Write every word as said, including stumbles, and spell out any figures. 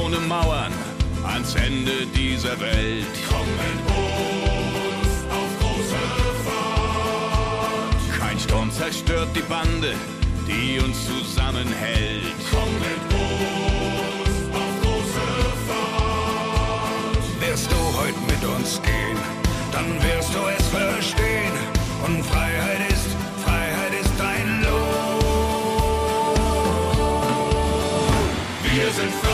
ohne Mauern ans Ende dieser Welt. Komm mit uns auf große Fahrt. Kein Sturm zerstört die Bande, die uns zusammenhält. Komm mit uns auf große Fahrt. Wirst du heute mit uns gehen, dann wirst du es verstehen. Und Freiheit ist, Freiheit ist dein Lohn. Wir sind